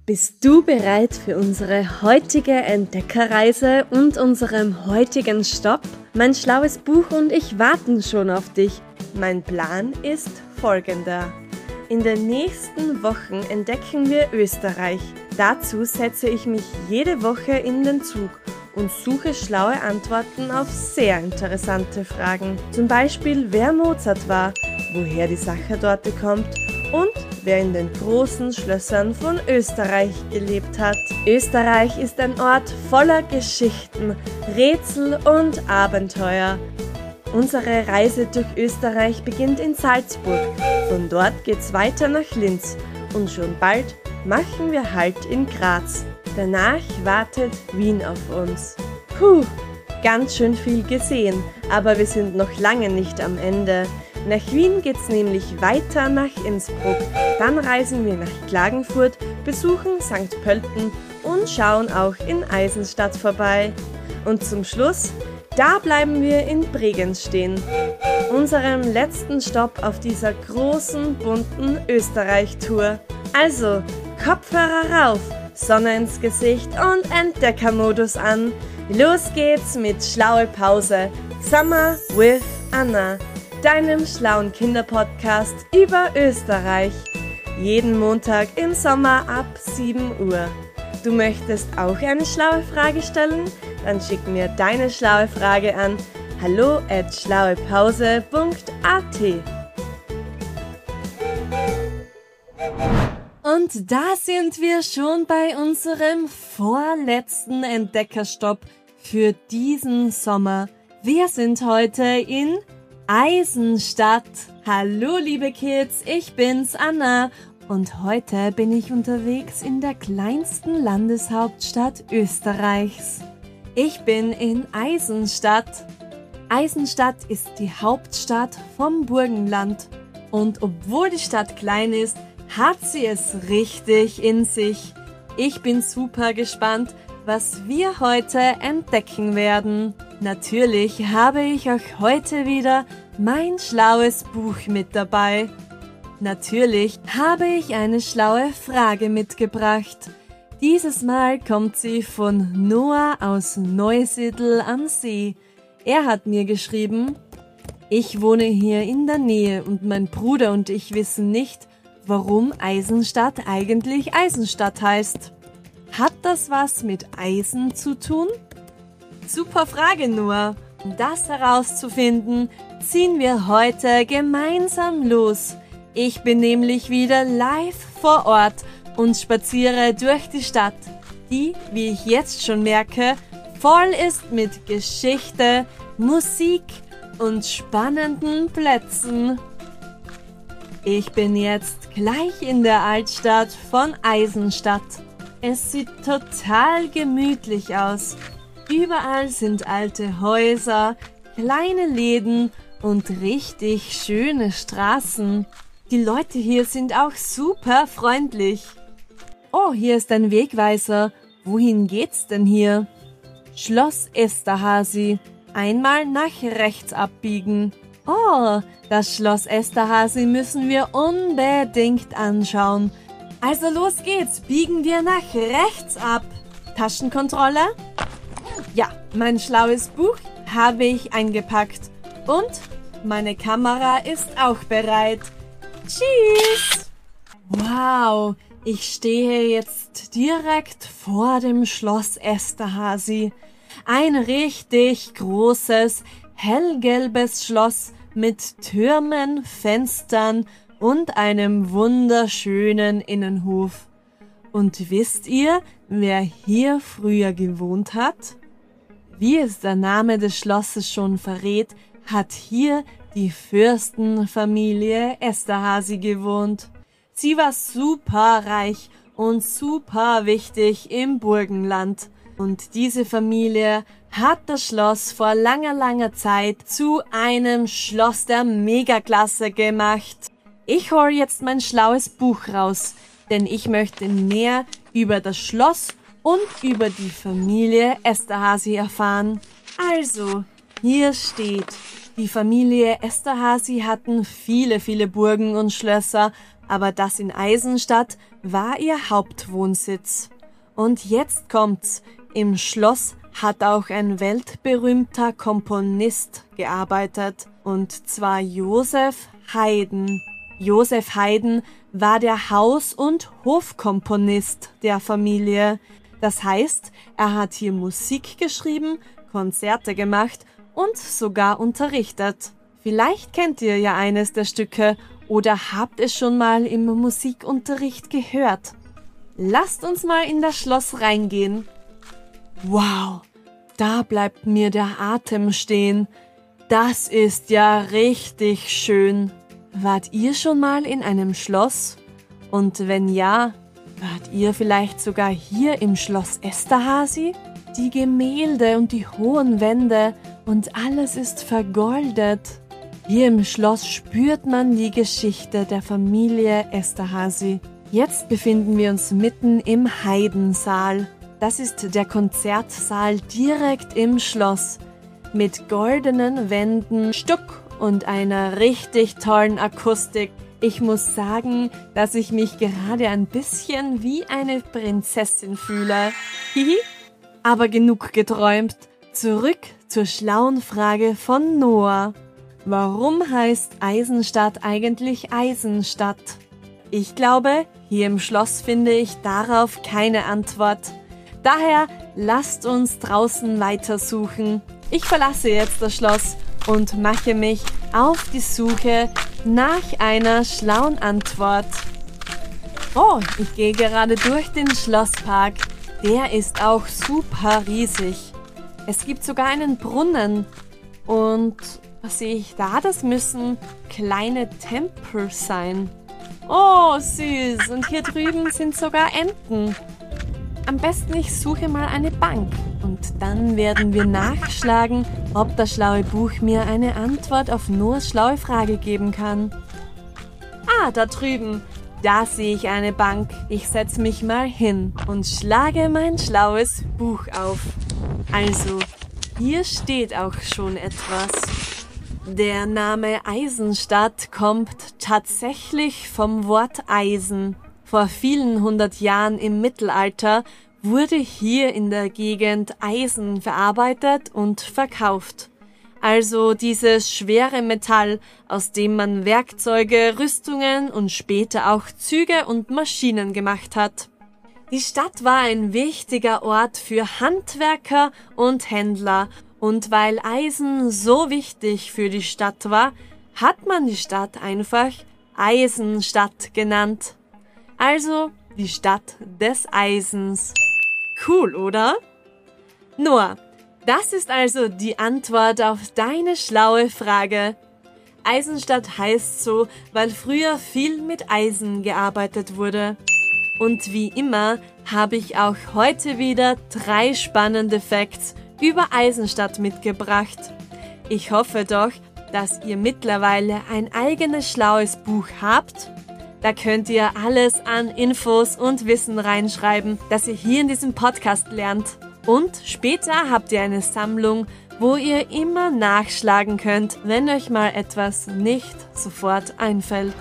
Bist du bereit für unsere heutige Entdeckerreise und unserem heutigen Stopp? Mein schlaues Buch und ich warten schon auf dich. Mein Plan ist folgender. In den nächsten Wochen entdecken wir Österreich. Dazu setze ich mich jede Woche in den Zug und suche schlaue Antworten auf sehr interessante Fragen. Zum Beispiel, wer Mozart war, woher die Sachertorte kommt und wer in den großen Schlössern von Österreich gelebt hat. Österreich ist ein Ort voller Geschichten, Rätsel und Abenteuer. Unsere Reise durch Österreich beginnt in Salzburg. Von dort geht's weiter nach Linz und schon bald machen wir Halt in Graz. Danach wartet Wien auf uns. Ganz schön viel gesehen, aber wir sind noch lange nicht am Ende. Nach Wien geht's nämlich weiter nach Innsbruck. Dann reisen wir nach Klagenfurt, besuchen St. Pölten und schauen auch in Eisenstadt vorbei. Und zum Schluss, da bleiben wir in Bregenz stehen. Unserem letzten Stopp auf dieser großen, bunten Österreich-Tour. Also, Kopfhörer rauf, Sonne ins Gesicht und Entdeckermodus an. Los geht's mit Schlaue Pause. Summer with Anna, deinem schlauen Kinderpodcast über Österreich. Jeden Montag im Sommer ab 7 Uhr. Du möchtest auch eine schlaue Frage stellen? Dann schick mir deine schlaue Frage an hallo@schlauepause.at. Und da sind wir schon bei unserem vorletzten Entdeckerstopp für diesen Sommer. Wir sind heute in Eisenstadt. Hallo liebe Kids, ich bin's Anna und heute bin ich unterwegs in der kleinsten Landeshauptstadt Österreichs. Ich bin in Eisenstadt. Eisenstadt ist die Hauptstadt vom Burgenland und obwohl die Stadt klein ist, hat sie es richtig in sich. Ich bin super gespannt, was wir heute entdecken werden. Natürlich habe ich euch heute wieder mein schlaues Buch mit dabei. Natürlich habe ich eine schlaue Frage mitgebracht. Dieses Mal kommt sie von Noah aus Neusiedl am See. Er hat mir geschrieben: Ich wohne hier in der Nähe und mein Bruder und ich wissen nicht, warum Eisenstadt eigentlich Eisenstadt heißt. Hat das was mit Eisen zu tun? Super Frage, Noah. Um das herauszufinden, ziehen wir heute gemeinsam los. Ich bin nämlich wieder live vor Ort und spaziere durch die Stadt, die, wie ich jetzt schon merke, voll ist mit Geschichte, Musik und spannenden Plätzen. Ich bin jetzt gleich in der Altstadt von Eisenstadt. Es sieht total gemütlich aus. Überall sind alte Häuser, kleine Läden und richtig schöne Straßen. Die Leute hier sind auch super freundlich. Oh, hier ist ein Wegweiser. Wohin geht's denn hier? Schloss Esterházy. Einmal nach rechts abbiegen. Oh, das Schloss Esterházy müssen wir unbedingt anschauen. Also los geht's, biegen wir nach rechts ab. Taschenkontrolle? Ja, mein schlaues Buch habe ich eingepackt. Und meine Kamera ist auch bereit. Tschüss! Wow, ich stehe jetzt direkt vor dem Schloss Esterházy. Ein richtig großes, hellgelbes Schloss mit Türmen, Fenstern und einem wunderschönen Innenhof. Und wisst ihr, wer hier früher gewohnt hat? Wie es der Name des Schlosses schon verrät, hat hier die Fürstenfamilie Esterházy gewohnt. Sie war super reich und super wichtig im Burgenland. Und diese Familie hat das Schloss vor langer Zeit zu einem Schloss der Megaklasse gemacht. Ich hol jetzt mein schlaues Buch raus, denn ich möchte mehr über das Schloss und über die Familie Esterházy erfahren. Also, hier steht: Die Familie Esterházy hatten viele Burgen und Schlösser aber das in Eisenstadt war ihr Hauptwohnsitz. Und jetzt kommt's, im Schloss hat auch ein weltberühmter Komponist gearbeitet, und zwar Joseph Haydn. Joseph Haydn war der Haus- und Hofkomponist der Familie. Das heißt, er hat hier Musik geschrieben, Konzerte gemacht und sogar unterrichtet. Vielleicht kennt ihr ja eines der Stücke oder habt es schon mal im Musikunterricht gehört. Lasst uns mal in das Schloss reingehen. Wow, da bleibt mir der Atem stehen. Das ist ja richtig schön. Wart ihr schon mal in einem Schloss? Und wenn ja, wart ihr vielleicht sogar hier im Schloss Esterházy? Die Gemälde und die hohen Wände und alles ist vergoldet. Hier im Schloss spürt man die Geschichte der Familie Esterházy. Jetzt befinden wir uns mitten im Haydn-Saal. Das ist der Konzertsaal direkt im Schloss mit goldenen Wänden, Stuck und einer richtig tollen Akustik. Ich muss sagen, dass ich mich gerade ein bisschen wie eine Prinzessin fühle. Hihi. Aber genug geträumt. Zurück zur schlauen Frage von Noah. Warum heißt Eisenstadt eigentlich Eisenstadt? Ich glaube, hier im Schloss finde ich darauf keine Antwort. Daher lasst uns draußen weitersuchen. Ich verlasse jetzt das Schloss und mache mich auf die Suche nach einer schlauen Antwort. Oh, ich gehe gerade durch den Schlosspark. Der ist auch super riesig. Es gibt sogar einen Brunnen. Und was sehe ich da? Das müssen kleine Tempel sein. Oh, süß. Und hier drüben sind sogar Enten. Am besten ich suche mal eine Bank. Und dann werden wir nachschlagen, ob das schlaue Buch mir eine Antwort auf Noahs schlaue Frage geben kann. Ah, da drüben. Da sehe ich eine Bank. Ich setze mich mal hin und schlage mein schlaues Buch auf. Also, hier steht auch schon etwas. Der Name Eisenstadt kommt tatsächlich vom Wort Eisen. Vor vielen hundert Jahren im Mittelalter wurde hier in der Gegend Eisen verarbeitet und verkauft. Also dieses schwere Metall, aus dem man Werkzeuge, Rüstungen und später auch Züge und Maschinen gemacht hat. Die Stadt war ein wichtiger Ort für Handwerker und Händler, und weil Eisen so wichtig für die Stadt war, hat man die Stadt einfach Eisenstadt genannt. Also die Stadt des Eisens. Cool, oder? Noah, das ist also die Antwort auf deine schlaue Frage. Eisenstadt heißt so, weil früher viel mit Eisen gearbeitet wurde. Und wie immer habe ich auch heute wieder 3 spannende Facts über Eisenstadt mitgebracht. Ich hoffe doch, dass ihr mittlerweile ein eigenes schlaues Buch habt. Da könnt ihr alles an Infos und Wissen reinschreiben, das ihr hier in diesem Podcast lernt. Und später habt ihr eine Sammlung, wo ihr immer nachschlagen könnt, wenn euch mal etwas nicht sofort einfällt.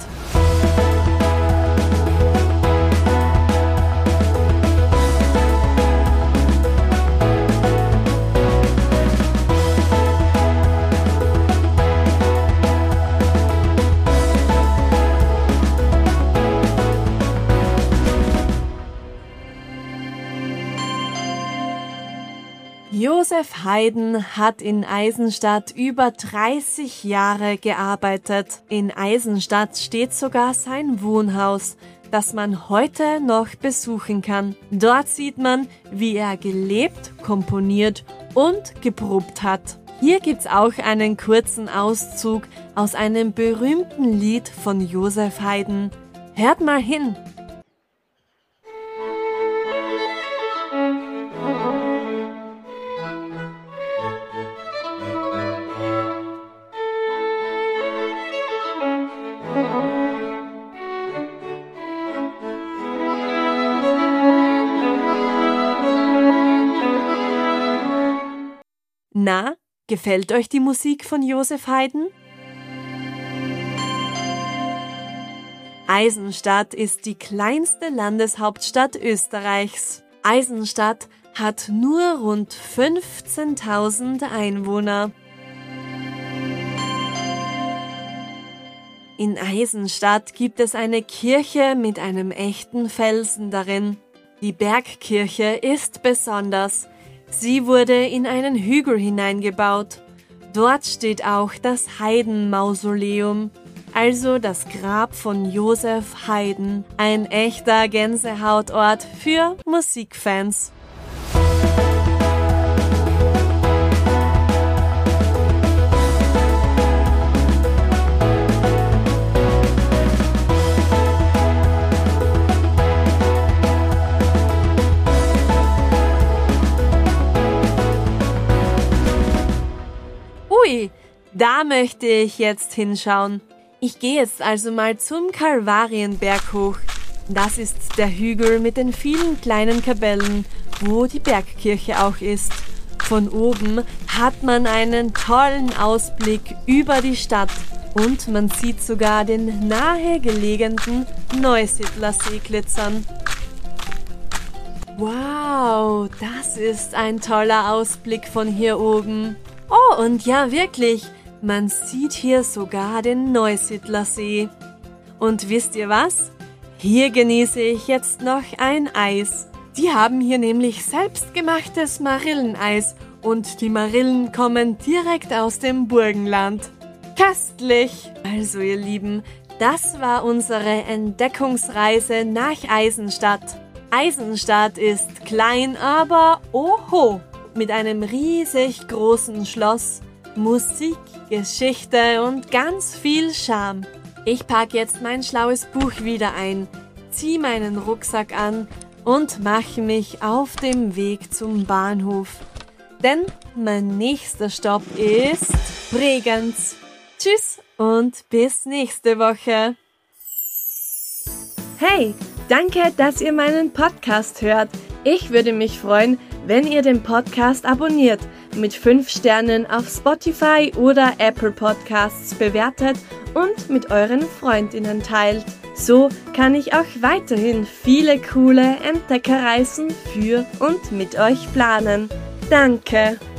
Joseph Haydn hat in Eisenstadt über 30 Jahre gearbeitet. In Eisenstadt steht sogar sein Wohnhaus, das man heute noch besuchen kann. Dort sieht man, wie er gelebt, komponiert und geprobt hat. Hier gibt's auch einen kurzen Auszug aus einem berühmten Lied von Joseph Haydn. Hört mal hin! Na, gefällt euch die Musik von Joseph Haydn? Eisenstadt ist die kleinste Landeshauptstadt Österreichs. Eisenstadt hat nur rund 15.000 Einwohner. In Eisenstadt gibt es eine Kirche mit einem echten Felsen darin. Die Bergkirche ist besonders. Sie wurde in einen Hügel hineingebaut. Dort steht auch das Haydn-Mausoleum, also das Grab von Joseph Haydn, ein echter Gänsehautort für Musikfans. Ui, da möchte ich jetzt hinschauen. Ich gehe jetzt also mal zum Kalvarienberg hoch. Das ist der Hügel mit den vielen kleinen Kapellen, wo die Bergkirche auch ist. Von oben hat man einen tollen Ausblick über die Stadt und man sieht sogar den nahegelegenen Neusiedlersee glitzern. Wow, das ist ein toller Ausblick von hier oben. Oh, und ja, wirklich, man sieht hier sogar den Neusiedlersee. Und wisst ihr was? Hier genieße ich jetzt noch ein Eis. Die haben hier nämlich selbstgemachtes Marilleneis und die Marillen kommen direkt aus dem Burgenland. Köstlich! Also ihr Lieben, das war unsere Entdeckungsreise nach Eisenstadt. Eisenstadt ist klein, aber oho! Mit einem riesig großen Schloss, Musik, Geschichte und ganz viel Charme. Ich packe jetzt mein schlaues Buch wieder ein, ziehe meinen Rucksack an und mache mich auf dem Weg zum Bahnhof. Denn mein nächster Stopp ist Bregenz. Tschüss und bis nächste Woche. Hey, danke, dass ihr meinen Podcast hört. Ich würde mich freuen, wenn ihr den Podcast abonniert, mit 5 Sternen auf Spotify oder Apple Podcasts bewertet und mit euren Freundinnen teilt. So kann ich auch weiterhin viele coole Entdeckerreisen für und mit euch planen. Danke!